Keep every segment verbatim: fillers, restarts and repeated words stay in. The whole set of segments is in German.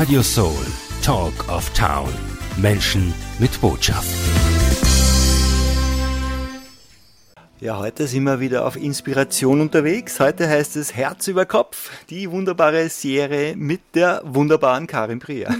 Radio Soul, Talk of Town. Menschen mit Botschaft. Ja, heute sind wir wieder auf Inspiration unterwegs. Heute heißt es Herz über Kopf, die wunderbare Serie mit der wunderbaren Karin Prier.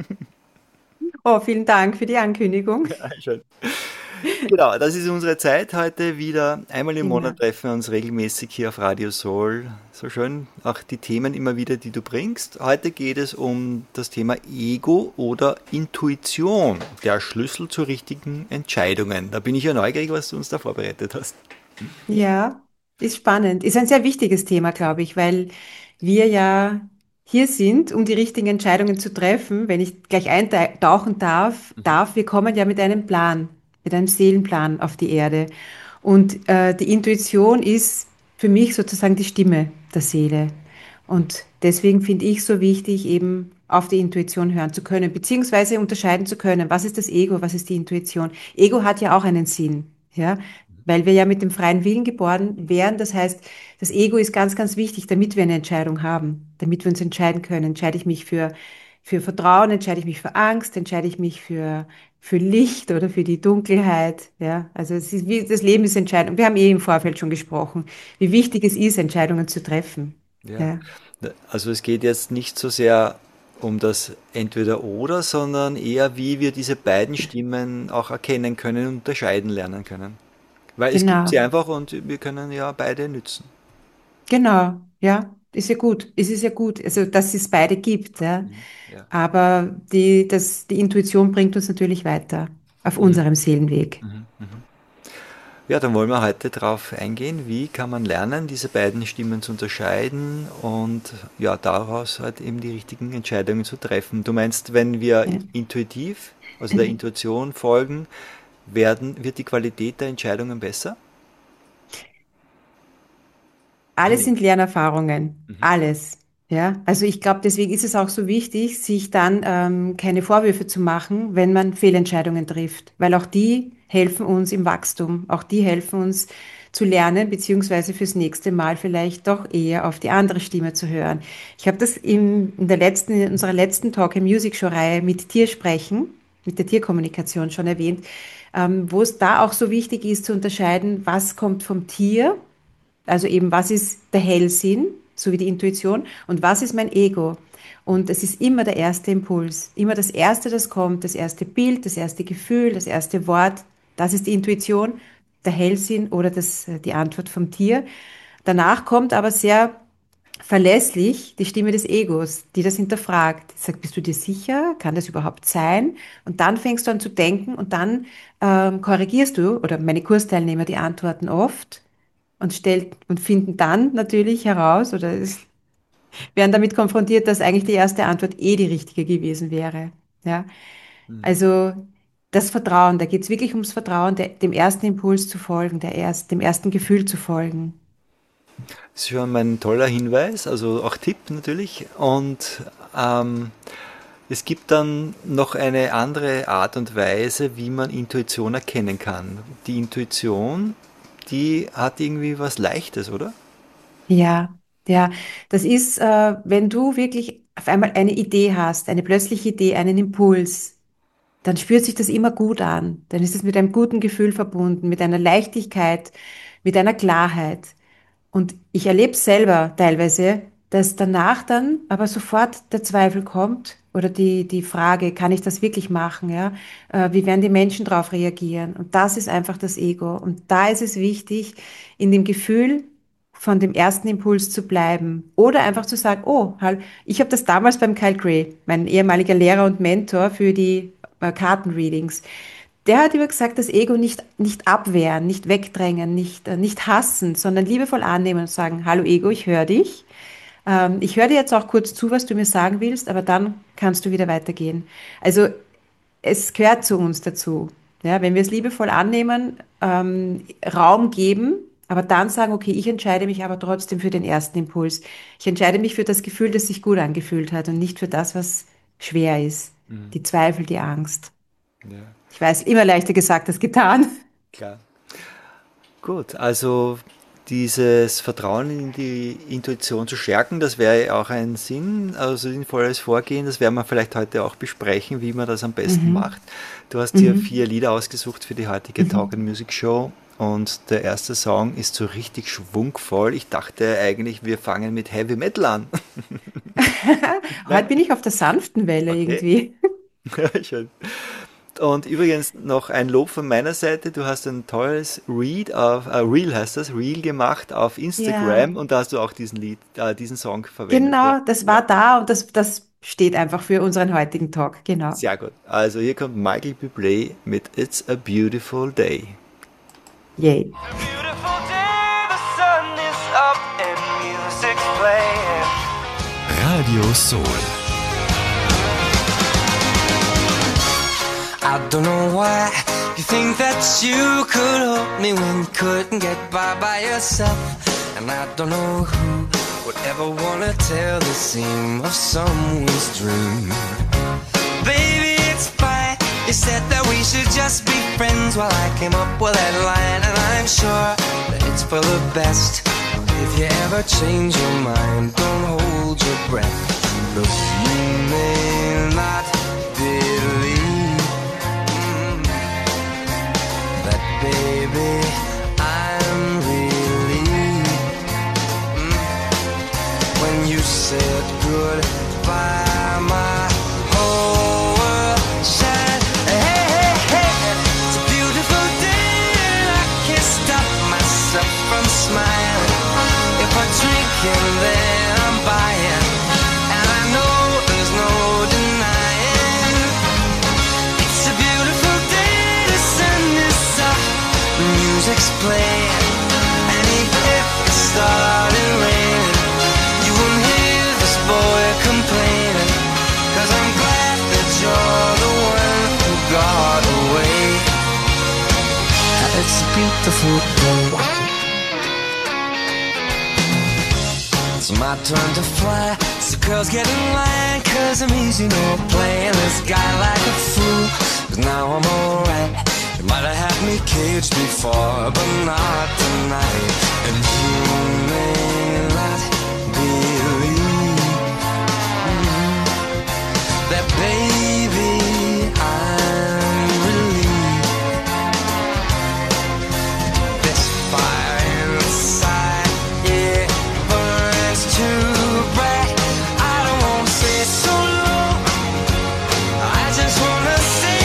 Oh, vielen Dank für die Ankündigung. Ja, schön. Genau, das ist unsere Zeit heute wieder. Einmal im Immer. Monat treffen wir uns regelmäßig hier auf Radio Soul. So schön, auch die Themen immer wieder, die du bringst. Heute geht es um das Thema Ego oder Intuition, der Schlüssel zu richtigen Entscheidungen. Da bin ich ja neugierig, was du uns da vorbereitet hast. Ja, ist spannend. Ist ein sehr wichtiges Thema, glaube ich, weil wir ja hier sind, um die richtigen Entscheidungen zu treffen. Wenn ich gleich eintauchen darf, darf, wir kommen ja mit einem Plan, mit einem Seelenplan auf die Erde. Und äh, die Intuition ist für mich sozusagen die Stimme der Seele. Und deswegen finde ich so wichtig, eben auf die Intuition hören zu können, beziehungsweise unterscheiden zu können, was ist das Ego, was ist die Intuition. Ego hat ja auch einen Sinn, ja, weil wir ja mit dem freien Willen geboren werden. Das heißt, das Ego ist ganz, ganz wichtig, damit wir eine Entscheidung haben, damit wir uns entscheiden können. Entscheide ich mich für, für Vertrauen, entscheide ich mich für Angst, entscheide ich mich für, für Licht oder für die Dunkelheit. Ja, also es ist wie, das Leben ist Entscheidung. Wir haben eh im Vorfeld schon gesprochen, wie wichtig es ist, Entscheidungen zu treffen. Ja, Ja, also es geht jetzt nicht so sehr um das Entweder-Oder, sondern eher, wie wir diese beiden Stimmen auch erkennen können und unterscheiden lernen können. Weil es gibt genau. sie einfach und wir können ja beide nützen. Genau, ja, ist ja gut. Es ist ja gut, also dass es beide gibt, ja. Mhm. Ja. Aber die, das, die Intuition bringt uns natürlich weiter auf Mhm. unserem Seelenweg. Mhm. Mhm. Ja, dann wollen wir heute darauf eingehen, wie kann man lernen, diese beiden Stimmen zu unterscheiden und ja, daraus halt eben die richtigen Entscheidungen zu treffen. Du meinst, wenn wir Ja. intuitiv, also der Intuition folgen, werden, wird die Qualität der Entscheidungen besser? Alles Nee. sind Lernerfahrungen, Mhm. alles. Ja, also ich glaube, deswegen ist es auch so wichtig, sich dann ähm, keine Vorwürfe zu machen, wenn man Fehlentscheidungen trifft, weil auch die helfen uns im Wachstum, auch die helfen uns zu lernen, beziehungsweise fürs nächste Mal vielleicht doch eher auf die andere Stimme zu hören. Ich habe das in, in der letzten, in unserer letzten Talk im Music Show Reihe mit Tiersprechen, mit der Tierkommunikation schon erwähnt, ähm, wo es da auch so wichtig ist zu unterscheiden, was kommt vom Tier, also eben, was ist der Hellsinn, so wie die Intuition, und was ist mein Ego? Und es ist immer der erste Impuls, immer das Erste, das kommt, das erste Bild, das erste Gefühl, das erste Wort, das ist die Intuition, der Hellsinn oder das, die Antwort vom Tier. Danach kommt aber sehr verlässlich die Stimme des Egos, die das hinterfragt. Die sagt, bist du dir sicher? Kann das überhaupt sein? Und dann fängst du an zu denken und dann ähm, korrigierst du, oder meine Kursteilnehmer, die antworten oft und stellt und finden dann natürlich heraus oder es, werden damit konfrontiert, dass eigentlich die erste Antwort eh die richtige gewesen wäre. Ja, Mhm. also das Vertrauen, da geht es wirklich ums Vertrauen, der, dem ersten Impuls zu folgen, der erst, dem ersten Gefühl zu folgen. Das ist schon mal ein toller Hinweis, also auch Tipp natürlich. Und ähm, es gibt dann noch eine andere Art und Weise, wie man Intuition erkennen kann. Die Intuition, die hat irgendwie was Leichtes, oder? Ja, ja, das ist, äh, wenn du wirklich auf einmal eine Idee hast, eine plötzliche Idee, einen Impuls, dann spürt sich das immer gut an. Dann ist es mit einem guten Gefühl verbunden, mit einer Leichtigkeit, mit einer Klarheit. Und ich erlebe selber teilweise, dass danach dann aber sofort der Zweifel kommt oder die, die Frage, kann ich das wirklich machen, ja? Äh, wie werden die Menschen darauf reagieren? Und das ist einfach das Ego. Und da ist es wichtig, in dem Gefühl von dem ersten Impuls zu bleiben oder einfach zu sagen, oh, halt, ich habe das damals beim Kyle Gray, mein ehemaliger Lehrer und Mentor für die äh, Kartenreadings. Der hat immer gesagt, das Ego nicht, nicht abwehren, nicht wegdrängen, nicht, äh, nicht hassen, sondern liebevoll annehmen und sagen, hallo Ego, ich höre dich. Ähm, ich höre dir jetzt auch kurz zu, was du mir sagen willst, aber dann kannst du wieder weitergehen. Also es gehört zu uns dazu. Ja, wenn wir es liebevoll annehmen, ähm, Raum geben, aber dann sagen, okay, ich entscheide mich aber trotzdem für den ersten Impuls. Ich entscheide mich für das Gefühl, das sich gut angefühlt hat und nicht für das, was schwer ist. Mhm. Die Zweifel, die Angst. Ja, Ich weiß, immer leichter gesagt als getan. klar. Gut, also dieses Vertrauen in die Intuition zu stärken, das wäre ja auch ein Sinn, also sinnvolles Vorgehen, das werden wir vielleicht heute auch besprechen, wie man das am besten Mhm. macht. Du hast dir Mhm. vier Lieder ausgesucht für die heutige Talk Mhm. and Music Show und der erste Song ist so richtig schwungvoll. Ich dachte eigentlich, wir fangen mit Heavy Metal an. Heute Nein? bin ich auf der sanften Welle Okay. irgendwie. Schön. Und übrigens noch ein Lob von meiner Seite. Du hast ein tolles Read auf, äh, Reel heißt das, Reel gemacht auf Ja, Instagram und da hast du auch diesen Lied, äh, diesen Song verwendet. Ja, genau, das ja, war da und das, das steht einfach für unseren heutigen Talk. Genau. sehr gut. Also hier kommt Michael Bublé mit It's a Beautiful Day. Yay. A beautiful day, the sun is up and music's playing. Radio Soul. I don't know why you think that you could hold me when you couldn't get by by yourself. And I don't know who would ever wanna tell the seam of someone's dream. Baby, it's fine. You said that we should just be friends. While I came up with that line, and I'm sure that it's for the best. If you ever change your mind, don't hold your breath. Look, you may not believe mm, that, baby, I'm relieved mm, when you said goodbye. My whole world shined. Hey, hey, hey, it's a beautiful day, and I can't stop myself from smiling. If I drink and then I'm buying, and I know there's no denying. It's a beautiful day, the sun is up, the music's playing, and even if it started raining, you won't hear this boy complaining. Cause I'm glad that you're the one who got away. It's a beautiful day. It's my turn to fly, so girls get in line. Cause I'm easy, no playing this guy like a fool. Cause now I'm alright. You might have had me caged before, but not tonight. And you may not believe mm, that, baby, I'm relieved. This fire inside, yeah, burns too bright. I don't wanna say so long, I just wanna say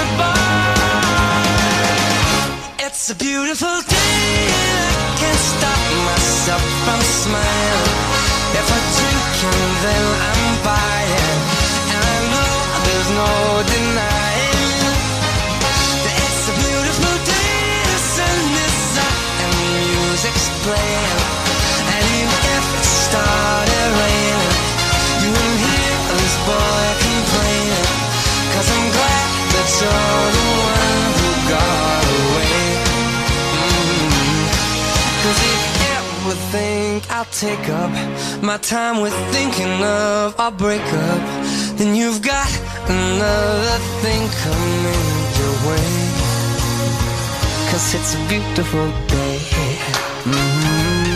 goodbye. It's a beautiful day, and I can't stop myself from smiling. If I drink and then I'm buying, and I know there's no denying that it's a beautiful day, the sun is up and the music's playing. And even if it started raining, you won't hear this boy complaining. Cause I'm glad that you're the one who got away. Mm. Cause if you ever think I'll take up my time with thinking of our breakup, then you've got another thing coming your way. Cause it's a beautiful day. Mm-hmm.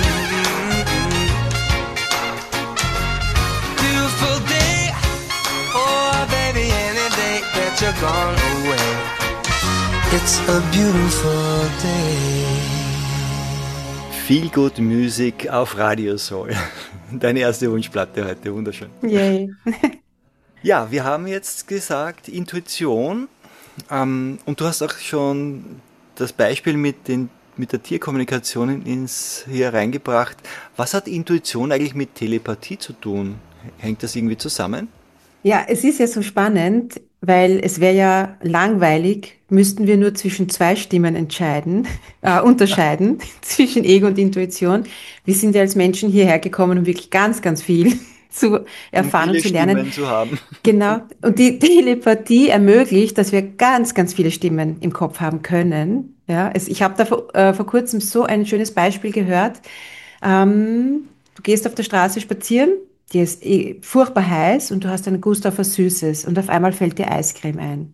Beautiful day. Oh, baby, any day that you're gone away. It's a beautiful day. Viel gut Musik auf Radio Soul. Deine erste Wunschplatte heute, wunderschön. Yay. Ja, wir haben jetzt gesagt Intuition ähm, und du hast auch schon das Beispiel mit, den, mit der Tierkommunikation ins, hier reingebracht. Was hat Intuition eigentlich mit Telepathie zu tun? Hängt das irgendwie zusammen? Ja, es ist ja so spannend, weil es wäre ja langweilig, müssten wir nur zwischen zwei Stimmen entscheiden, äh, unterscheiden, zwischen Ego und Intuition. Wir sind ja als Menschen hierher gekommen, um wirklich ganz, ganz viel zu Um erfahren und viele zu lernen. Stimmen zu haben. Genau. Und die Telepathie ermöglicht, dass wir ganz, ganz viele Stimmen im Kopf haben können. Ja, es, ich habe da vor, äh, vor kurzem so ein schönes Beispiel gehört. Ähm, du gehst auf der Straße spazieren, dir ist eh furchtbar heiß und du hast einen Gust auf was Süßes und auf einmal fällt dir Eiscreme ein.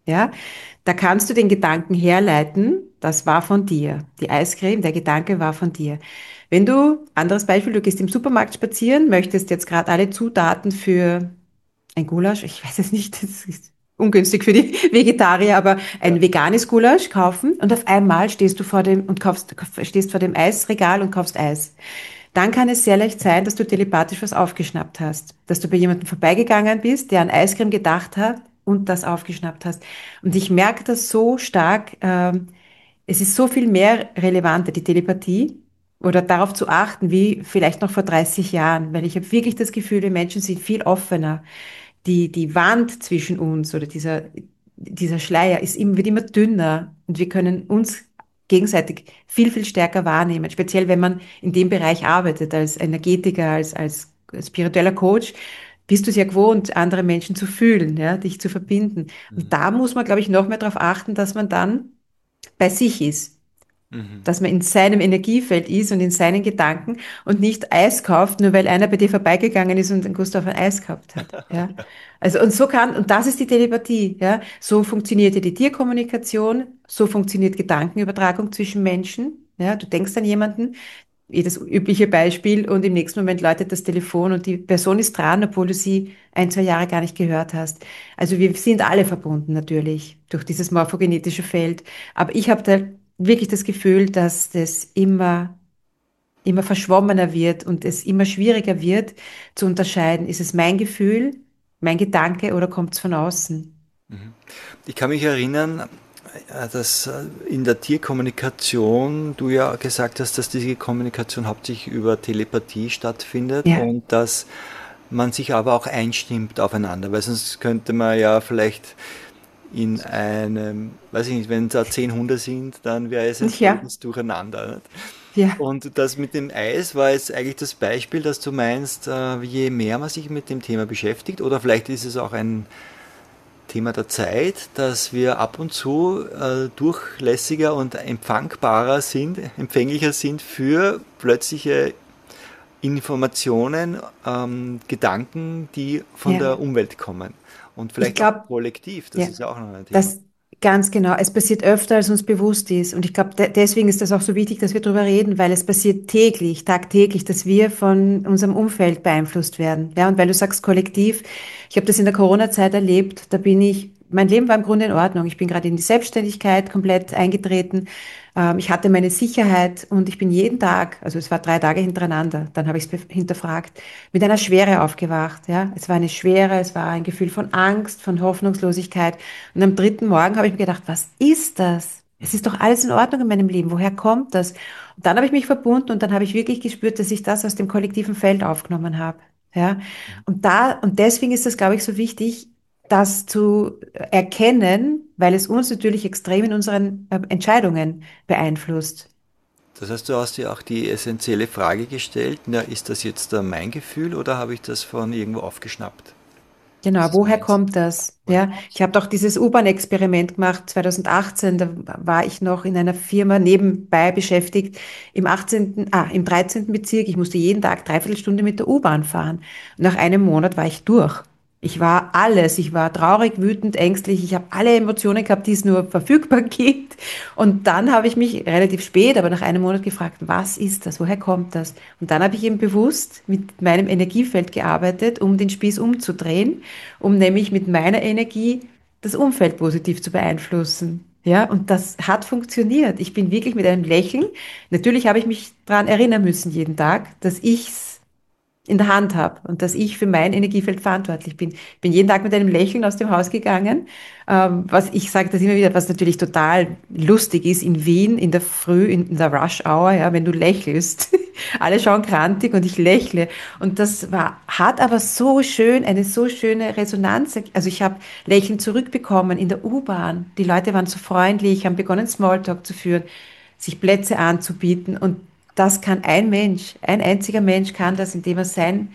Ja, da kannst du den Gedanken herleiten, das war von dir. Die Eiscreme, der Gedanke war von dir. Wenn du, anderes Beispiel, du gehst im Supermarkt spazieren, möchtest jetzt gerade alle Zutaten für ein Gulasch, ich weiß es nicht, das ist ungünstig für die Vegetarier, aber Ja. ein veganes Gulasch kaufen und auf einmal stehst du vor dem und kaufst, stehst vor dem Eisregal und kaufst Eis. Dann kann es sehr leicht sein, dass du telepathisch was aufgeschnappt hast, dass du bei jemandem vorbeigegangen bist, der an Eiscreme gedacht hat und das aufgeschnappt hast. Und ich merke das so stark, ähm, es ist so viel mehr relevanter, die Telepathie oder darauf zu achten, wie vielleicht noch vor dreißig Jahren, weil ich habe wirklich das Gefühl, die Menschen sind viel offener. Die, die Wand zwischen uns oder dieser, dieser Schleier ist immer, wird immer dünner und wir können uns gegenseitig viel, viel stärker wahrnehmen, speziell wenn man in dem Bereich arbeitet, als Energetiker, als, als spiritueller Coach, bist du es ja gewohnt, andere Menschen zu fühlen, ja, dich zu verbinden. Und Mhm. da muss man, glaube ich, noch mehr darauf achten, dass man dann bei sich ist, Mhm. dass man in seinem Energiefeld ist und in seinen Gedanken und nicht Eis kauft, nur weil einer bei dir vorbeigegangen ist und ein Gustav ein Eis gehabt hat. Ja. Also, und so kann, und das ist die Telepathie, ja. So funktioniert ja die Tierkommunikation, so funktioniert Gedankenübertragung zwischen Menschen. Ja, du denkst an jemanden, eh das übliche Beispiel, und im nächsten Moment läutet das Telefon und die Person ist dran, obwohl du sie ein, zwei Jahre gar nicht gehört hast. Also wir sind alle verbunden natürlich durch dieses morphogenetische Feld. Aber ich habe da wirklich das Gefühl, dass das immer, immer verschwommener wird und es immer schwieriger wird zu unterscheiden. Ist es mein Gefühl, mein Gedanke oder kommt es von außen? Mhm. Ich kann mich erinnern, äh, dass äh, in der Tierkommunikation du ja gesagt hast, dass diese Kommunikation hauptsächlich über Telepathie stattfindet Ja, und dass man sich aber auch einstimmt aufeinander, weil sonst könnte man ja vielleicht in einem, weiß ich nicht, wenn da zehn Hunde sind, dann wäre es ein ja, völliges Durcheinander. Nicht? ja. Und das mit dem Eis war jetzt eigentlich das Beispiel, dass du meinst, äh, je mehr man sich mit dem Thema beschäftigt, oder vielleicht ist es auch ein Thema der Zeit, dass wir ab und zu äh, durchlässiger und empfangbarer sind, empfänglicher sind für plötzliche Informationen, ähm, Gedanken, die von Ja. der Umwelt kommen. Und Ich vielleicht auch glaube, kollektiv, das ja. ist ja auch noch ein Thema. Das ganz genau. Es passiert öfter, als uns bewusst ist. Und ich glaube, de deswegen ist das auch so wichtig, dass wir darüber reden, weil es passiert täglich, tagtäglich, dass wir von unserem Umfeld beeinflusst werden. Ja, und weil du sagst kollektiv, ich habe das in der Corona-Zeit erlebt, da bin ich, mein Leben war im Grunde in Ordnung. Ich bin gerade in die Selbstständigkeit komplett eingetreten. Ähm, ich hatte meine Sicherheit und ich bin jeden Tag, also es war drei Tage hintereinander, dann habe ich es hinterfragt, mit einer Schwere aufgewacht. Ja, es war eine Schwere, es war ein Gefühl von Angst, von Hoffnungslosigkeit. Und am dritten Morgen habe ich mir gedacht, was ist das? Es ist doch alles in Ordnung in meinem Leben. Woher kommt das? Und dann habe ich mich verbunden und dann habe ich wirklich gespürt, dass ich das aus dem kollektiven Feld aufgenommen habe. Ja, und da, und deswegen ist das, glaube ich, so wichtig, das zu erkennen, weil es uns natürlich extrem in unseren äh, Entscheidungen beeinflusst. Das heißt, du hast dir auch die essentielle Frage gestellt, na, ist das jetzt äh, mein Gefühl oder habe ich das von irgendwo aufgeschnappt? Das Genau, ist woher meins. kommt das? Ja, ich habe doch dieses U-Bahn-Experiment gemacht zwanzig achtzehn, da war ich noch in einer Firma nebenbei beschäftigt, im achtzehnten., ah, im dreizehnten Bezirk. Ich musste jeden Tag dreiviertel Stunde mit der U-Bahn fahren. Und nach einem Monat war ich durch. Ich war alles. Ich war traurig, wütend, ängstlich. Ich habe alle Emotionen gehabt, die es nur verfügbar gibt. Und dann habe ich mich relativ spät, aber nach einem Monat gefragt, was ist das? Woher kommt das? Und dann habe ich eben bewusst mit meinem Energiefeld gearbeitet, um den Spieß umzudrehen, um nämlich mit meiner Energie das Umfeld positiv zu beeinflussen. Ja, und das hat funktioniert. Ich bin wirklich mit einem Lächeln. Natürlich habe ich mich daran erinnern müssen jeden Tag, dass ich's in der Hand habe und dass ich für mein Energiefeld verantwortlich bin. Ich bin jeden Tag mit einem Lächeln aus dem Haus gegangen. Ähm, was ich sage das immer wieder, was natürlich total lustig ist in Wien in der Früh, in, in der Rush Hour, ja, wenn du lächelst. Alle schauen grantig und ich lächle. Und das war, hat aber so schön, eine so schöne Resonanz. Also ich habe Lächeln zurückbekommen in der U-Bahn. Die Leute waren so freundlich, haben begonnen Smalltalk zu führen, sich Plätze anzubieten und das kann ein Mensch, ein einziger Mensch kann das, indem er sein,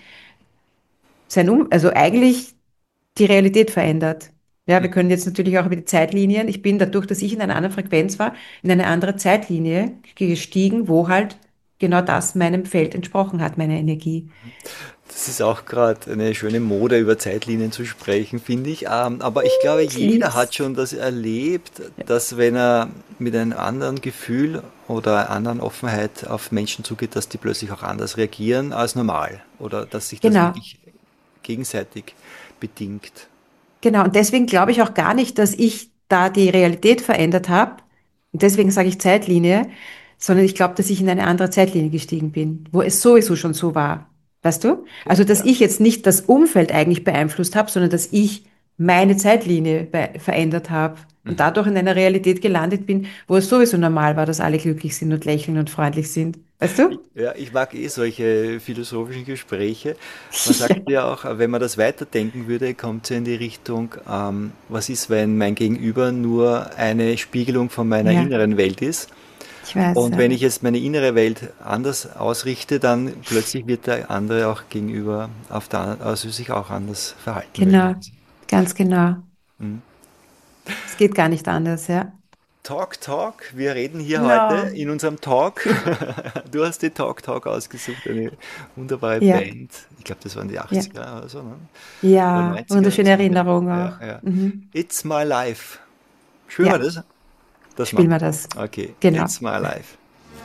sein um, also eigentlich die Realität verändert. Ja, wir können jetzt natürlich auch über die Zeitlinien. Ich bin dadurch, dass ich in einer anderen Frequenz war, in eine andere Zeitlinie gestiegen, wo halt genau das meinem Feld entsprochen hat, meiner Energie. Das ist auch gerade eine schöne Mode, über Zeitlinien zu sprechen, finde ich. Ähm, aber ich glaube, Ich jeder lieb's. hat schon das erlebt, dass wenn er mit einem anderen Gefühl oder einer anderen Offenheit auf Menschen zugeht, dass die plötzlich auch anders reagieren als normal. Oder dass sich das Genau. wirklich gegenseitig bedingt. Genau, und deswegen glaube ich auch gar nicht, dass ich da die Realität verändert habe. Und deswegen sage ich Zeitlinie, sondern ich glaube, dass ich in eine andere Zeitlinie gestiegen bin, wo es sowieso schon so war. Weißt du? Okay, Also, dass ja. ich jetzt nicht das Umfeld eigentlich beeinflusst habe, sondern dass ich meine Zeitlinie be verändert habe und Mhm. dadurch in einer Realität gelandet bin, wo es sowieso normal war, dass alle glücklich sind und lächeln und freundlich sind. Weißt du? Ich- Ja, ich mag eh solche philosophischen Gespräche. Man sagt ja auch, wenn man das weiterdenken würde, kommt es ja in die Richtung, ähm, was ist, wenn mein Gegenüber nur eine Spiegelung von meiner Ja, inneren Welt ist? ich weiß, Und ja. wenn ich jetzt meine innere Welt anders ausrichte, dann plötzlich wird der andere auch gegenüber auf der, also sich auch anders verhalten Genau, möglicherweise. ganz genau. Mhm. Es geht gar nicht anders, ja. Talk, Talk. Wir reden hier heute Ja, in unserem Talk. Du hast die Talk, Talk ausgesucht, eine wunderbare ja, Band. Ich glaube, das waren die ja. achtziger oder so, ne? Oder Ja, neunziger, wunderschöne ziemlich. Erinnerung Ja, auch. ja. Mhm. It's my life. Spielen wir Ja, das? Das spielen machen wir das. wir. Okay, Genau. It's my life.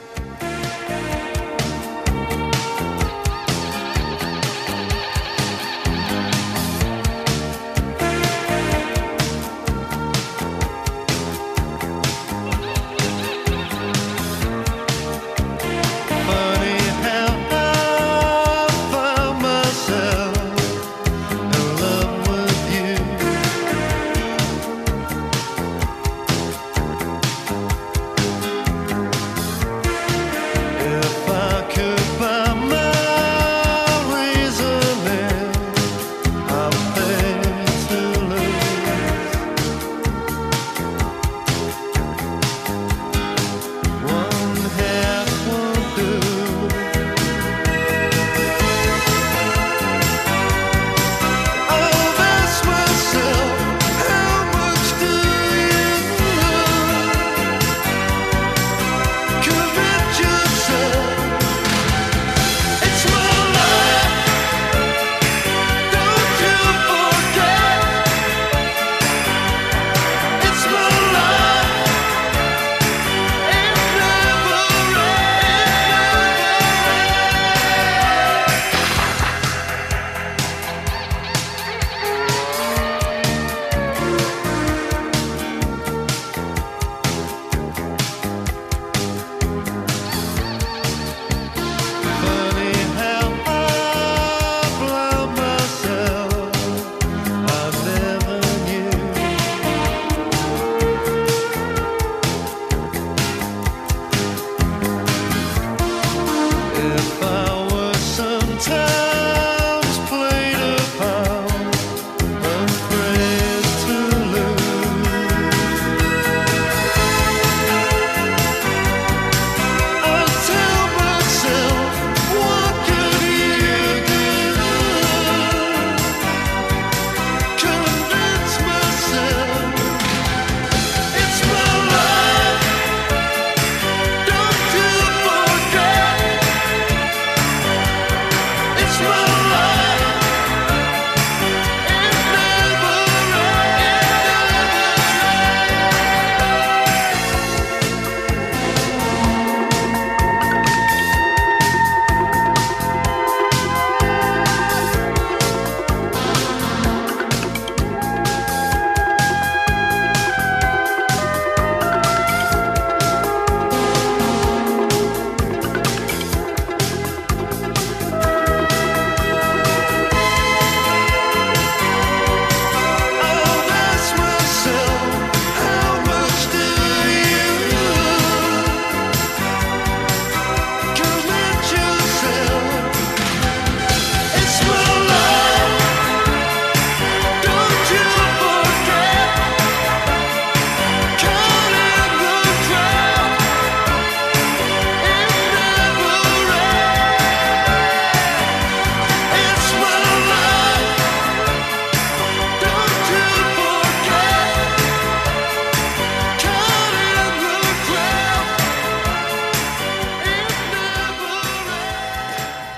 Funny how I found myself in love with you.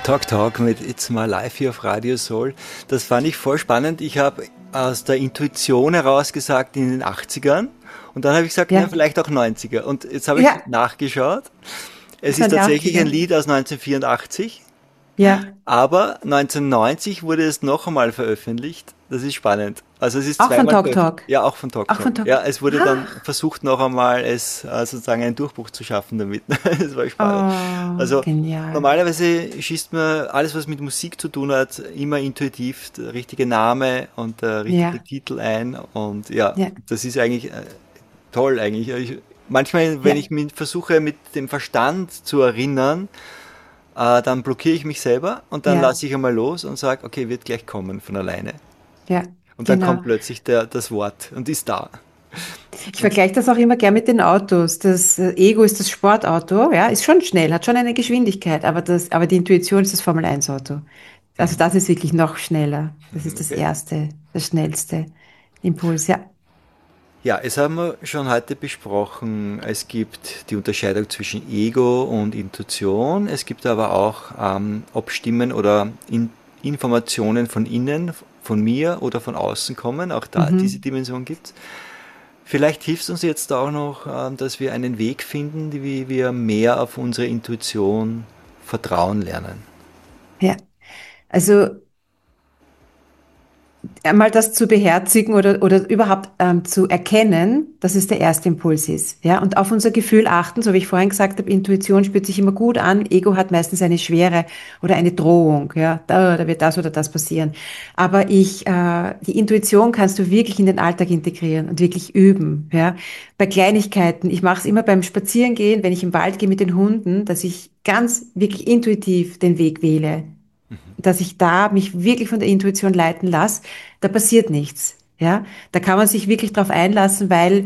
Talk Talk mit It's My Life hier auf Radio Soul. Das fand ich voll spannend. Ich habe aus der Intuition heraus gesagt in den achtzigern und dann habe ich gesagt, Ja. ja, vielleicht auch neunziger. Und jetzt habe ich Ja. nachgeschaut. Es Das ist waren die tatsächlich ein achtziger. Lied aus neunzehnhundertvierundachtzig, Ja, aber neunzehnhundertneunzig wurde es noch einmal veröffentlicht. Das ist spannend. Also es ist auch von zweimal Talk veröff- Talk. Ja, auch von Talk Auch Talk. von Talk. Ja, es wurde dann Ah. versucht noch einmal es äh, sozusagen einen Durchbruch zu schaffen damit. Das war spannend. Oh, Also genial. normalerweise schießt man alles, was mit Musik zu tun hat, immer intuitiv der richtige Name und der richtige Ja. Titel ein. Und ja, Ja. das ist eigentlich äh, toll eigentlich. Ich, manchmal, wenn Ja. ich mich versuche, mit dem Verstand zu erinnern, äh, dann blockiere ich mich selber und dann Ja. lasse ich einmal los und sage, okay, wird gleich kommen von alleine. Ja, Und dann genau. kommt plötzlich der, das Wort und ist da. Ich vergleiche das auch immer gern mit den Autos. Das äh, Ego ist das Sportauto, ja, ist schon schnell, hat schon eine Geschwindigkeit, aber das, aber die Intuition ist das Formel eins Auto. Also das ist wirklich noch schneller. Das ist das Okay. erste, das schnellste Impuls, ja. Ja, es haben wir schon heute besprochen. Es gibt die Unterscheidung zwischen Ego und Intuition. Es gibt aber auch ähm, ob Stimmen oder in Informationen von innen, von mir oder von außen kommen. Auch da diese Dimension gibt's. Vielleicht hilft es uns jetzt auch noch, ähm, dass wir einen Weg finden, wie wir mehr auf unsere Intuition vertrauen lernen. Ja. Also einmal das zu beherzigen oder, oder überhaupt ähm, zu erkennen, dass es der erste Impuls ist. Ja? Und auf unser Gefühl achten, so wie ich vorhin gesagt habe, Intuition spürt sich immer gut an, Ego hat meistens eine Schwere oder eine Drohung. Ja? Da, da wird das oder das passieren. Aber ich, äh, die Intuition kannst du wirklich in den Alltag integrieren und wirklich üben. Ja? Bei Kleinigkeiten, ich mache es immer beim Spazierengehen, wenn ich im Wald gehe mit den Hunden, dass ich ganz wirklich intuitiv den Weg wähle, dass ich da mich wirklich von der Intuition leiten lasse, da passiert nichts. Ja, da kann man sich wirklich drauf einlassen, weil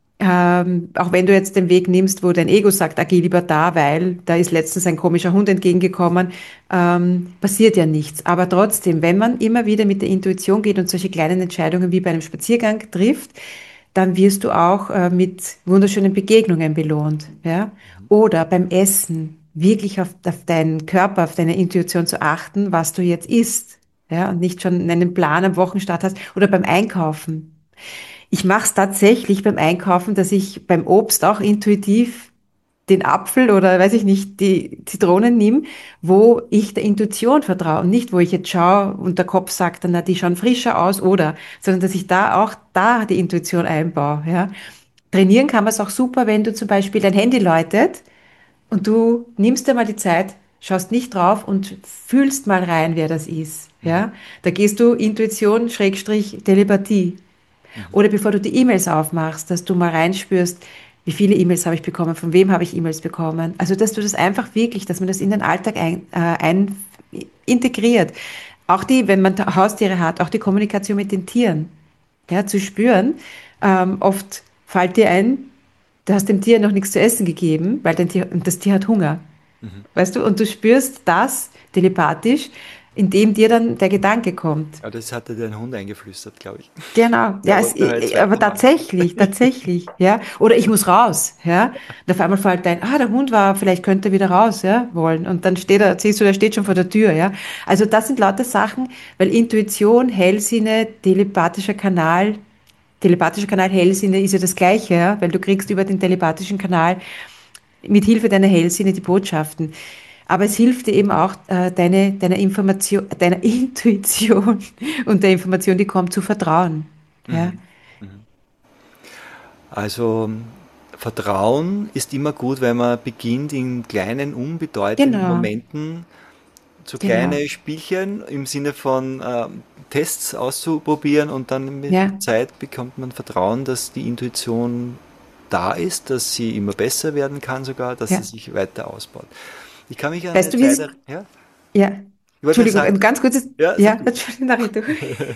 ähm, auch wenn du jetzt den Weg nimmst, wo dein Ego sagt, ah, geh lieber da, weil da ist letztens ein komischer Hund entgegengekommen, ähm, passiert ja nichts. Aber trotzdem, wenn man immer wieder mit der Intuition geht und solche kleinen Entscheidungen wie bei einem Spaziergang trifft, dann wirst du auch äh, mit wunderschönen Begegnungen belohnt. Ja? Oder beim Essen wirklich auf, auf deinen Körper, auf deine Intuition zu achten, was du jetzt isst. Ja? Und nicht schon einen Plan am Wochenstart hast. Oder beim Einkaufen. Ich mache es tatsächlich beim Einkaufen, dass ich beim Obst auch intuitiv den Apfel oder weiß ich nicht, die Zitronen nehme, wo ich der Intuition vertraue und nicht, wo ich jetzt schaue und der Kopf sagt dann, na, die schauen frischer aus oder, sondern dass ich da auch da die Intuition einbaue, ja. Trainieren kann man es auch super, wenn du zum Beispiel dein Handy läutet und du nimmst dir mal die Zeit, schaust nicht drauf und fühlst mal rein, wer das ist, ja. Da gehst du Intuition, Schrägstrich, Telepathie. Oder bevor du die E-Mails aufmachst, dass du mal reinspürst, wie viele E-Mails habe ich bekommen, von wem habe ich E-Mails bekommen. Also, dass du das einfach wirklich, dass man das in den Alltag ein, äh, ein integriert. Auch die, wenn man Haustiere hat, auch die Kommunikation mit den Tieren, ja, zu spüren. Ähm, oft fällt dir ein, du hast dem Tier noch nichts zu essen gegeben, weil dein Tier, und das Tier hat Hunger. Weißt du, und du spürst das telepathisch, indem dir dann der Gedanke kommt. Ja, das hatte dein Hund eingeflüstert, glaube ich. Genau, ja, Ja, es, wollte halt aber weitermachen. tatsächlich, tatsächlich, ja. Oder ich muss raus, ja. Und auf einmal fällt ein, ah, der Hund war, vielleicht könnte er wieder raus, ja, wollen. Und dann steht er, siehst du, der steht schon vor der Tür, ja. Also das sind lauter Sachen, weil Intuition, Hellsinne, telepathischer Kanal, telepathischer Kanal, Hellsinne ist ja das Gleiche, ja, weil du kriegst über den telepathischen Kanal mit Hilfe deiner Hellsinne die Botschaften. Aber es hilft dir eben auch, äh, deine, deiner Information, deiner Intuition und der Information, die kommt, zu vertrauen. Ja, Also Vertrauen ist immer gut, wenn man beginnt in kleinen, unbedeutenden Genau. Momenten so Genau. kleine Spielchen im Sinne von ähm, Tests auszuprobieren und dann mit Ja. der Zeit bekommt man Vertrauen, dass die Intuition da ist, dass sie immer besser werden kann sogar, dass Ja. sie sich weiter ausbaut. Ich kann mich an Weißt eine du, wie Zeit... es- er- Ja? ja. Ich wollte Entschuldigung, sagen- ein ganz kurzes. Ja, Ja, sag du. Entschuldigung, Nari, du.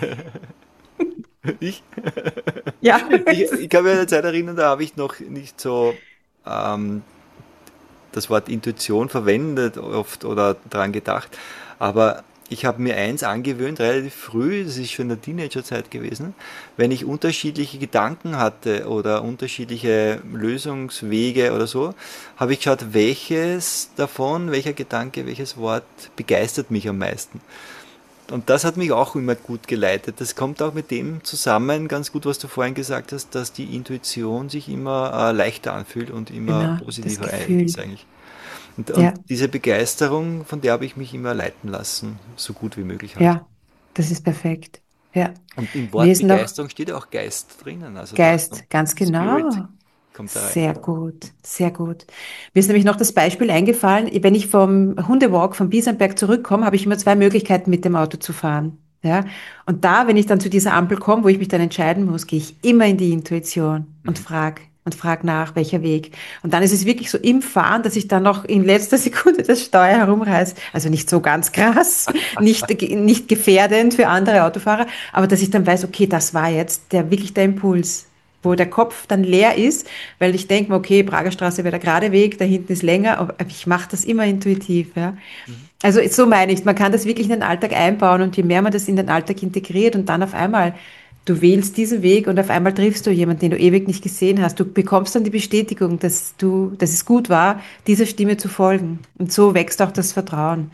Ich? Ja. Ich, ich kann mich an eine Zeit erinnern, da habe ich noch nicht so ähm, das Wort Intuition verwendet oft oder daran gedacht. Aber ich habe mir eins angewöhnt, relativ früh, das ist schon in der Teenagerzeit gewesen, wenn ich unterschiedliche Gedanken hatte oder unterschiedliche Lösungswege oder so, habe ich geschaut, welches davon, welcher Gedanke, welches Wort begeistert mich am meisten. Und das hat mich auch immer gut geleitet. Das kommt auch mit dem zusammen, ganz gut, was du vorhin gesagt hast, dass die Intuition sich immer äh, leichter anfühlt und immer Genau, das positiver Gefühl. ist eigentlich. Und, und Ja, diese Begeisterung, von der habe ich mich immer leiten lassen, so gut wie möglich halt. ja, das ist perfekt. Ja. Und im Mir Wort ist noch Begeisterung steht ja auch Geist drinnen, also da Geist, ganz Spirit genau. kommt da rein. Sehr gut, sehr gut. Mir ist nämlich noch das Beispiel eingefallen, wenn ich vom Hundewalk vom Biesenberg zurückkomme, habe ich immer zwei Möglichkeiten, mit dem Auto zu fahren. Ja? Und da, wenn ich dann zu dieser Ampel komme, wo ich mich dann entscheiden muss, gehe ich immer in die Intuition und Mhm. frage und frage nach, welcher Weg. Und dann ist es wirklich so im Fahren, dass ich dann noch in letzter Sekunde das Steuer herumreiße. Also nicht so ganz krass, nicht, nicht gefährdend für andere Autofahrer, aber dass ich dann weiß, okay, das war jetzt der, wirklich der Impuls, wo der Kopf dann leer ist, weil ich denke mir, okay, Prager Straße wäre der gerade Weg, da hinten ist länger, aber ich mache das immer intuitiv. Ja. Mhm. Also so meine ich, man kann das wirklich in den Alltag einbauen und je mehr man das in den Alltag integriert und dann auf einmal, du wählst diesen Weg und auf einmal triffst du jemanden, den du ewig nicht gesehen hast, du bekommst dann die Bestätigung, dass du, dass es gut war, dieser Stimme zu folgen. Und so wächst auch das Vertrauen.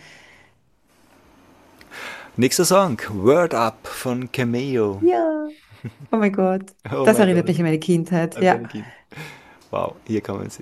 Nächster Song, Word Up von Cameo. Ja. Oh mein Gott. Oh Das mein erinnert Gott, mich an meine Kindheit. an Ja. dein Kind. Wow, hier kann man sie.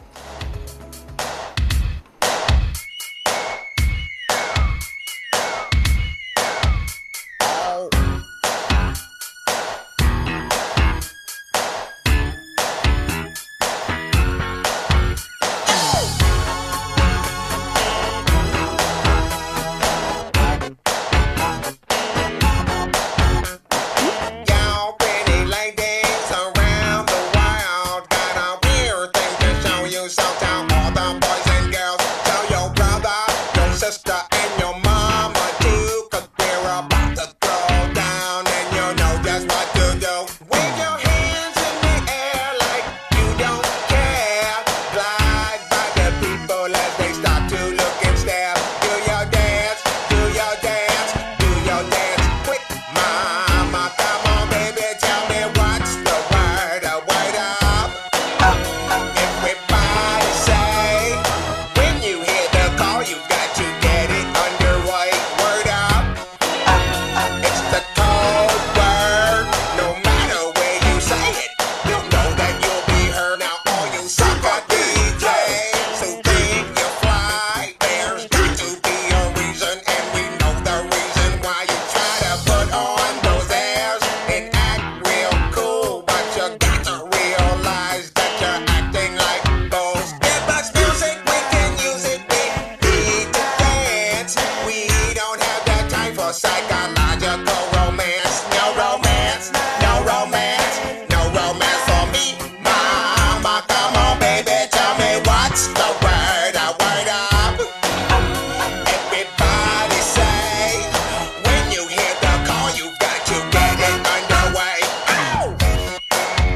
Y'all pretty ladies around the world got a weird thing to show you. So tell all the boys and girls, tell your brother, your sister, and your mama too. Cause we're about to go down and you know just what to do. Wave your hands in the air like you don't care. Glide by the people as they stop to look and stare. Do your dance, do your dance, do your dance quick, mama. Come on, baby, tell me what's the word, a word up. Everybody say, when you hear the call, you got to get it underway. Word up. It's the code word. No matter where you say it, you know that you'll be heard. Now all you sucker D Js who think you fly, there's got to be a reason, and we know the reason why you try to put on those airs and act real cool, but you got to realize that you're acting like fools. Give us music, we can use it. We need to dance. We don't have the time for psychological romance. No romance, no romance, no romance for me, mama. Come on, baby, tell me what's the word, a word up. Everybody say, when you hear the call, you got to get it underway. Ow!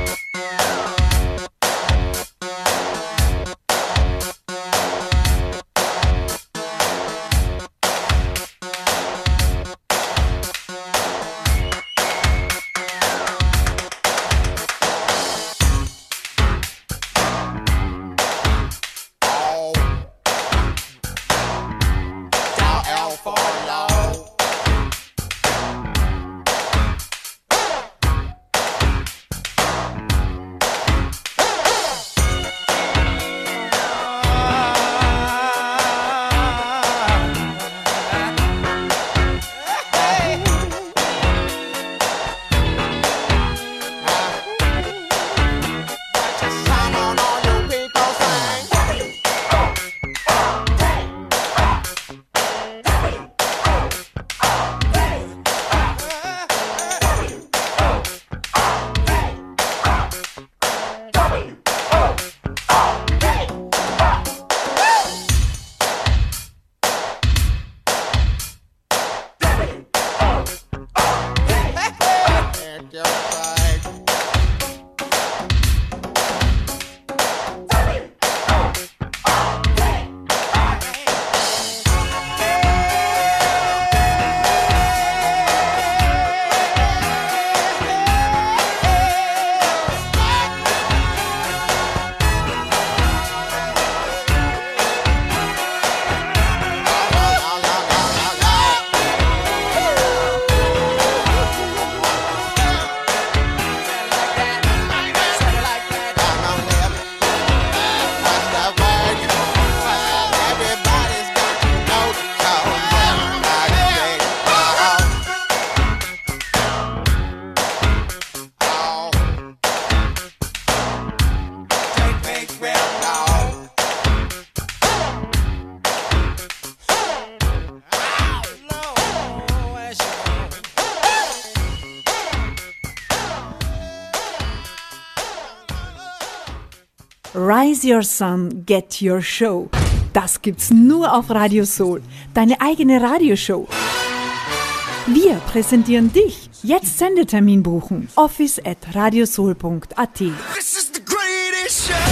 Rise Your Sun, Get Your Show. Das gibt's nur auf Radio Soul, deine eigene Radioshow. Wir präsentieren dich. Jetzt Sendetermin buchen. office at radiosoul punkt at. This is the greatest show.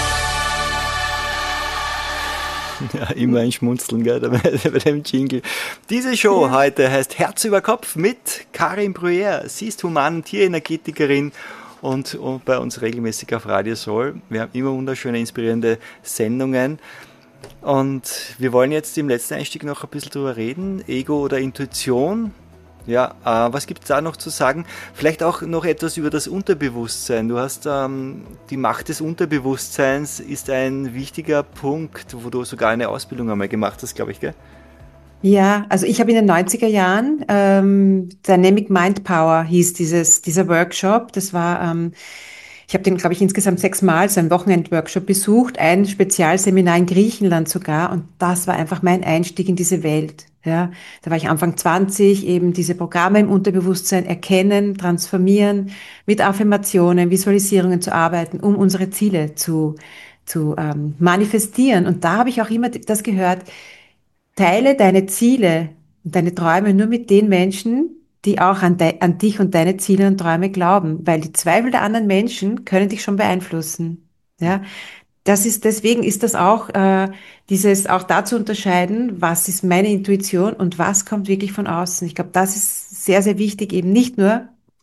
Ja, immer ein Schmunzeln, gell, bei bei dem Jingle. Diese Show ja. heute heißt Herz über Kopf mit Karin Bruyère. Sie ist Human- und Tierenergetikerin und, und bei uns regelmäßig auf Radio Soul. Wir haben immer wunderschöne, inspirierende Sendungen. Und wir wollen jetzt im letzten Einstieg noch ein bisschen drüber reden. Ego oder Intuition. Ja, äh, was gibt es da noch zu sagen? Vielleicht auch noch etwas über das Unterbewusstsein. Du hast ähm, die Macht des Unterbewusstseins ist ein wichtiger Punkt, wo du sogar eine Ausbildung einmal gemacht hast, glaube ich, gell? Ja, also ich habe in den neunziger Jahren, ähm, Dynamic Mind Power hieß dieses, dieser Workshop. Das war, ähm, ich habe den, glaube ich, insgesamt sechsmal, so einen Wochenend-Workshop besucht, ein Spezialseminar in Griechenland sogar. Und das war einfach mein Einstieg in diese Welt. Ja, da war ich Anfang zwanzig, eben diese Programme im Unterbewusstsein erkennen, transformieren, mit Affirmationen, Visualisierungen zu arbeiten, um unsere Ziele zu, zu ähm, manifestieren. Und da habe ich auch immer das gehört, teile deine Ziele und deine Träume nur mit den Menschen, die auch an, de, an dich und deine Ziele und Träume glauben, weil die Zweifel der anderen Menschen können dich schon beeinflussen. Ja, das ist, deswegen ist das auch, äh, dieses, auch da zu unterscheiden, was ist meine Intuition und was kommt wirklich von außen. Ich glaube, das ist sehr, sehr wichtig, eben nicht nur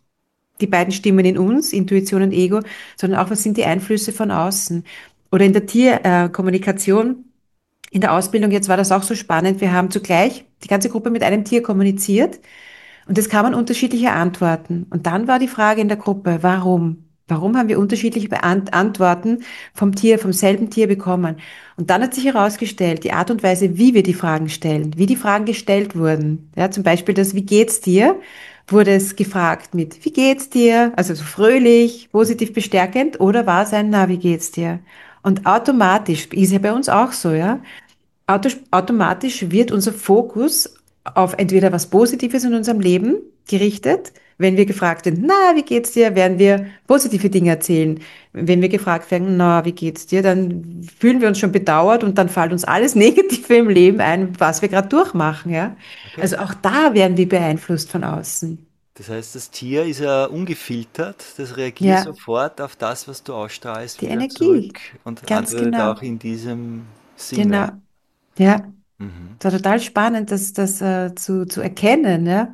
die beiden Stimmen in uns, Intuition und Ego, sondern auch, was sind die Einflüsse von außen. Oder in der Tierkommunikation, in der Ausbildung jetzt war das auch so spannend. Wir haben zugleich die ganze Gruppe mit einem Tier kommuniziert und es kamen unterschiedliche Antworten. Und dann war die Frage in der Gruppe, warum? Warum haben wir unterschiedliche Beant- Antworten vom Tier, vom selben Tier bekommen? Und dann hat sich herausgestellt, die Art und Weise, wie wir die Fragen stellen, wie die Fragen gestellt wurden. Ja, zum Beispiel das Wie geht's dir? Wurde es gefragt mit Wie geht's dir? Also so fröhlich, positiv bestärkend, oder war es ein Na, wie geht's dir? Und automatisch, ist ja bei uns auch so, ja, Auto, automatisch wird unser Fokus auf entweder was Positives in unserem Leben gerichtet. Wenn wir gefragt werden, na, wie geht's dir, werden wir positive Dinge erzählen. Wenn wir gefragt werden, na, wie geht's dir, dann fühlen wir uns schon bedauert und dann fällt uns alles Negative im Leben ein, was wir gerade durchmachen, ja. Okay. Also auch da werden wir beeinflusst von außen. Das heißt, das Tier ist ja ungefiltert, das reagiert Ja, sofort auf das, was du ausstrahlst, die wieder Energie. zurück und Ganz antwortet genau. auch in diesem Genau. Sinne. Ja. Mhm. Das war total spannend, das, das äh, zu, zu erkennen, ja.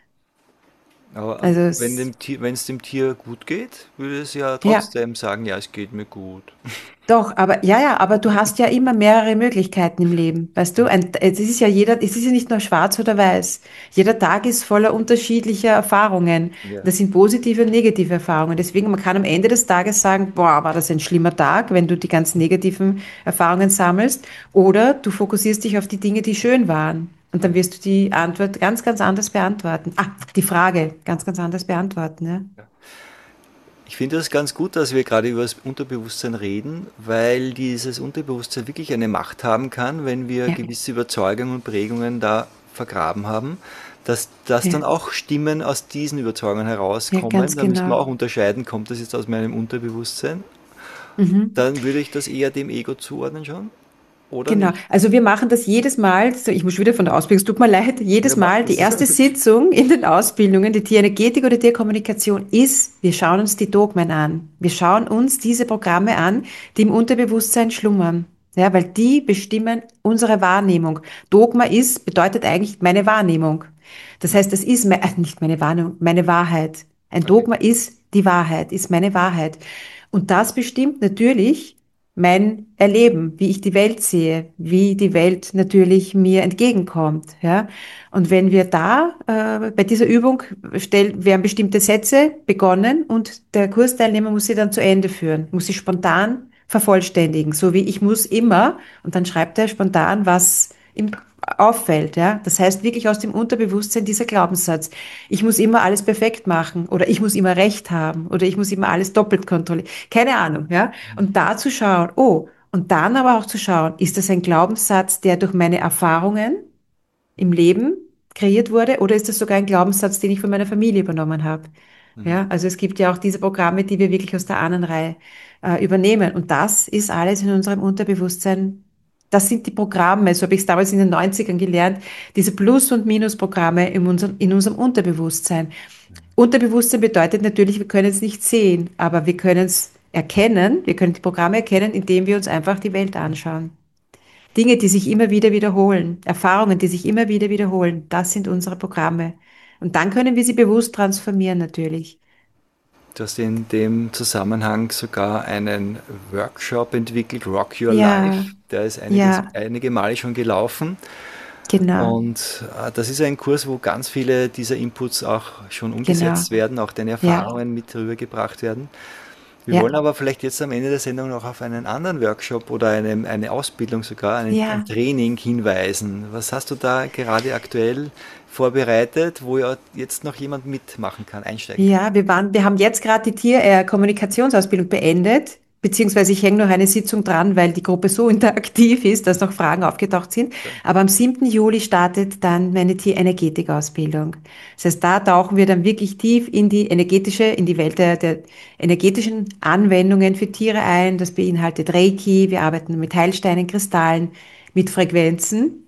Aber Also wenn es, dem Tier, wenn es dem Tier gut geht, würde es ja ja. trotzdem sagen, ja, es geht mir gut. Doch, aber ja, ja, aber du hast ja immer mehrere Möglichkeiten im Leben, weißt du? Ein, es ist ja jeder, es ist ja nicht nur schwarz oder weiß. Jeder Tag ist voller unterschiedlicher Erfahrungen. Ja. Das sind positive und negative Erfahrungen. Deswegen, man kann am Ende des Tages sagen, boah, war das ein schlimmer Tag, wenn du die ganzen negativen Erfahrungen sammelst. Oder du fokussierst dich auf die Dinge, die schön waren. Und dann wirst du die Antwort ganz, ganz anders beantworten. Ah, die Frage ganz, ganz anders beantworten, ja. Ich finde das ganz gut, dass wir gerade über das Unterbewusstsein reden, weil dieses Unterbewusstsein wirklich eine Macht haben kann, wenn wir Ja, gewisse Überzeugungen und Prägungen da vergraben haben, dass, dass dann ja, auch Stimmen aus diesen Überzeugungen ja, herauskommen. ganz Da müssen wir genau. auch unterscheiden, kommt das jetzt aus meinem Unterbewusstsein? Mhm. Dann würde ich das eher dem Ego zuordnen schon, oder Genau. nicht? Also wir machen das jedes Mal, so, ich muss schon wieder von der Ausbildung, es tut mir leid, Ja, jedes mach Mal, die das. erste Sitzung in den Ausbildungen, die Tierenergetik oder Tierkommunikation ist, wir schauen uns die Dogmen an. Wir schauen uns diese Programme an, die im Unterbewusstsein schlummern. Ja, weil die bestimmen unsere Wahrnehmung. Dogma ist, bedeutet eigentlich meine Wahrnehmung. Das heißt, das ist me- äh, nicht meine Wahrnehmung, meine Wahrheit. Ein Okay. Dogma ist die Wahrheit, ist meine Wahrheit. Und das bestimmt natürlich mein Erleben, wie ich die Welt sehe, wie die Welt natürlich mir entgegenkommt, ja. Und wenn wir da äh, bei dieser Übung stell, werden bestimmte Sätze begonnen und der Kursteilnehmer muss sie dann zu Ende führen, muss sie spontan vervollständigen, so wie ich muss immer, und dann schreibt er spontan, was ihm auffällt, ja. Das heißt wirklich aus dem Unterbewusstsein dieser Glaubenssatz. Ich muss immer alles perfekt machen oder ich muss immer Recht haben oder ich muss immer alles doppelt kontrollieren. Keine Ahnung, ja. Und da zu schauen, oh, und dann aber auch zu schauen, ist das ein Glaubenssatz, der durch meine Erfahrungen im Leben kreiert wurde oder ist das sogar ein Glaubenssatz, den ich von meiner Familie übernommen habe? Ja, also es gibt ja auch diese Programme, die wir wirklich aus der Ahnenreihe äh, übernehmen. Und das ist alles in unserem Unterbewusstsein. Das sind die Programme, so habe ich es damals in den neunzigern gelernt, diese Plus- und Minusprogramme in unserem, in unserem Unterbewusstsein. Unterbewusstsein bedeutet natürlich, wir können es nicht sehen, aber wir können es erkennen, wir können die Programme erkennen, indem wir uns einfach die Welt anschauen. Dinge, die sich immer wieder wiederholen, Erfahrungen, die sich immer wieder wiederholen, das sind unsere Programme. Und dann können wir sie bewusst transformieren natürlich. Du hast in dem Zusammenhang sogar einen Workshop entwickelt, Rock Your Ja, Life. Der ist einiges, ja, einige Male schon gelaufen. genau, Und äh, das ist ein Kurs, wo ganz viele dieser Inputs auch schon genau, umgesetzt werden, auch deine ja, Erfahrungen mit rübergebracht werden. Wir ja, wollen aber vielleicht jetzt am Ende der Sendung noch auf einen anderen Workshop oder eine, eine Ausbildung sogar, einen, ein ja. Training hinweisen. Was hast du da gerade aktuell vorbereitet, wo ja jetzt noch jemand mitmachen kann, einsteigen kann? Ja, wir waren, wir haben jetzt gerade die Tier-Kommunikationsausbildung beendet, beziehungsweise ich hänge noch eine Sitzung dran, weil die Gruppe so interaktiv ist, dass noch Fragen aufgetaucht sind. Aber am siebten Juli startet dann meine Tierenergetik-Ausbildung. Das heißt, da tauchen wir dann wirklich tief in die energetische, in die Welt der, der energetischen Anwendungen für Tiere ein. Das beinhaltet Reiki, wir arbeiten mit Heilsteinen, Kristallen, mit Frequenzen.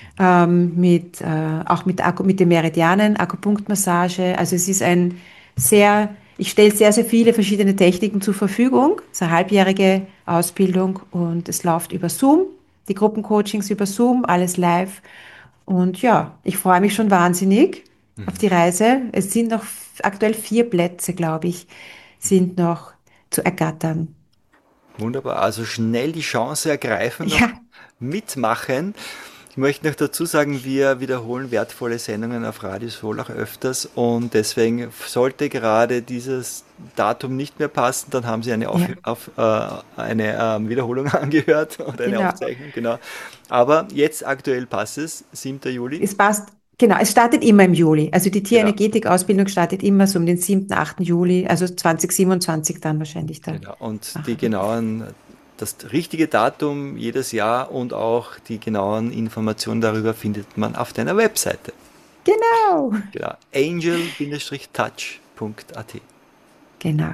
Ähm, mit, äh, auch mit, Akku, mit den Meridianen, Akupunktmassage. Also es ist ein sehr, ich stelle sehr, sehr viele verschiedene Techniken zur Verfügung. Es ist eine halbjährige Ausbildung und es läuft über Zoom, die Gruppencoachings über Zoom, alles live. Und ja, ich freue mich schon wahnsinnig auf die Reise. Es sind noch aktuell vier Plätze, glaube ich, sind noch zu ergattern. Wunderbar, also schnell die Chance ergreifen, noch Ja, mitmachen. Ich möchte noch dazu sagen, wir wiederholen wertvolle Sendungen auf Radio Soul auch öfters und deswegen sollte gerade dieses Datum nicht mehr passen, dann haben Sie eine, auf, ja, auf, äh, eine ähm, Wiederholung angehört oder eine genau. Aufzeichnung, genau. Aber jetzt aktuell passt es, siebter Juli. Es passt, genau, es startet immer im Juli. Also die Genau, Tierenergetik-Ausbildung startet immer so um den siebten, achten Juli, also zwanzig siebenundzwanzig dann wahrscheinlich dann. genau. Und die Machen wir das. genauen, das richtige Datum jedes Jahr und auch die genauen Informationen darüber findet man auf deiner Webseite. Genau, Genau, angel touch punkt a t. genau.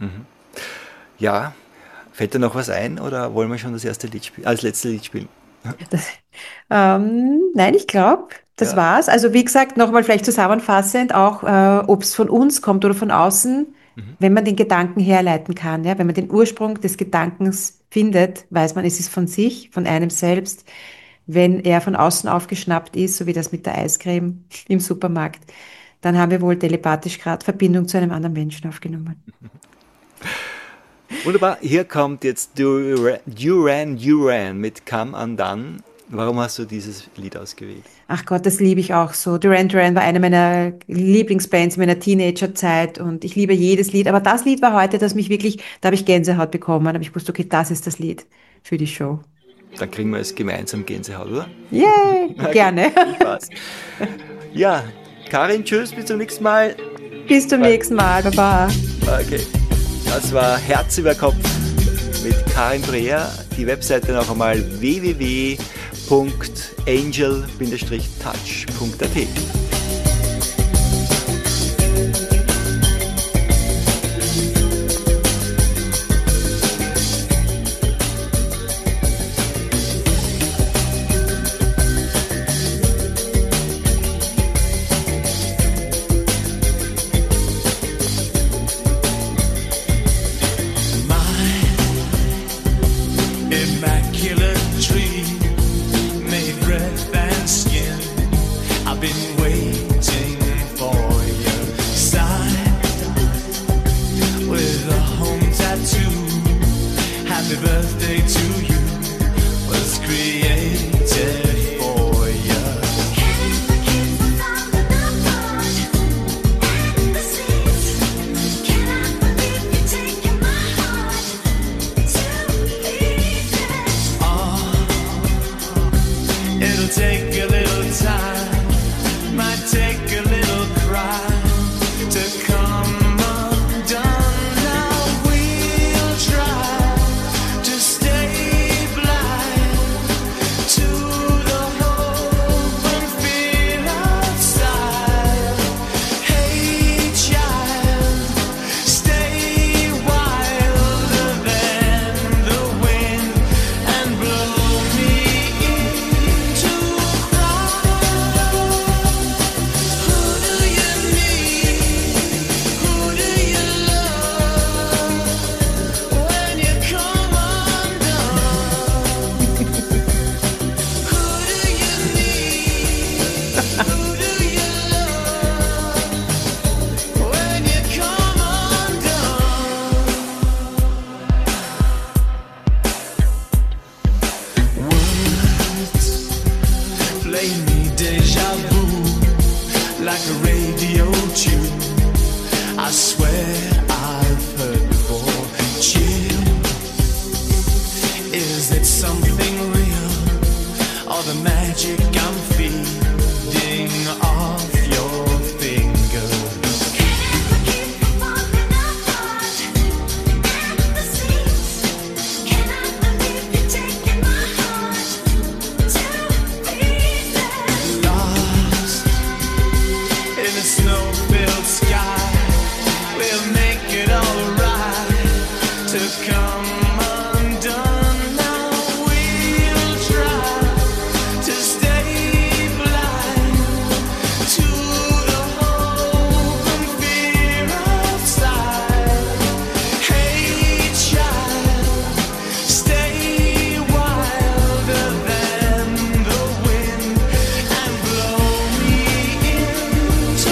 Ja, fällt dir noch was ein oder wollen wir schon das erste Lied spielen, als letztes Lied spielen? Das, ähm, nein, ich glaube, das Ja, war's. Also wie gesagt, nochmal vielleicht zusammenfassend, auch äh, ob es von uns kommt oder von außen, wenn man den Gedanken herleiten kann, ja, wenn man den Ursprung des Gedankens findet, weiß man, es ist von sich, von einem selbst. Wenn er von außen aufgeschnappt ist, so wie das mit der Eiscreme im Supermarkt, dann haben wir wohl telepathisch gerade Verbindung zu einem anderen Menschen aufgenommen. wunderbar. Hier kommt jetzt Duran Duran Duran mit Come Undone. Warum hast du dieses Lied ausgewählt? Ach Gott, das liebe ich auch so. Duran Duran war eine meiner Lieblingsbands in meiner Teenagerzeit und ich liebe jedes Lied. Aber das Lied war heute, das mich wirklich, da habe ich Gänsehaut bekommen. Da habe ich gewusst, okay, das ist das Lied für die Show. Dann kriegen wir es gemeinsam Gänsehaut, oder? Yay, Okay, gerne. viel Spaß. Ja, Karin, tschüss, bis zum nächsten Mal. Bis zum nächsten Mal. Baba. Okay, das war Herz über Kopf mit Karin Breher. Die Webseite noch einmal w w w punkt angel touch punkt a t. Immaculate tree, made breath and skin. I've been waiting. radio tune. I swear I've heard before. Chill, is it something real, or the magic I'm feeding off your fingers? Snow-filled sky, we'll make it alright to come undone. Now we'll try to stay blind to the hope and fear outside. Hey child, stay wilder than the wind and blow me into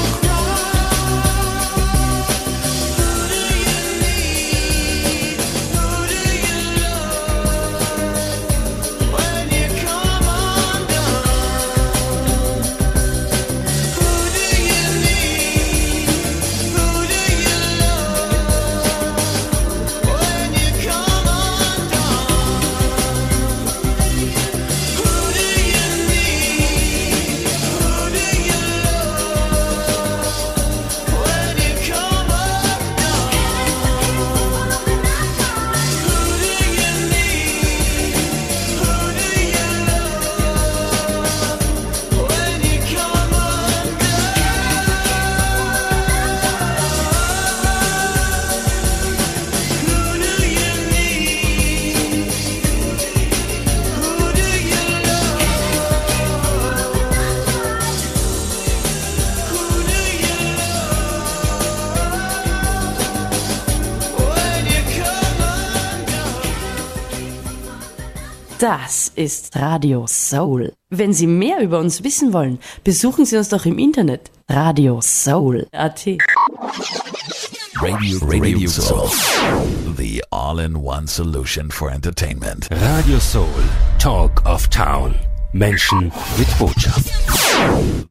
Das ist Radio Soul. Wenn Sie mehr über uns wissen wollen, besuchen Sie uns doch im Internet. Radio Soul Punkt a t. Radio, Radio Soul. The all-in-one solution for entertainment. Radio Soul, Talk of Town. Menschen mit Botschaft.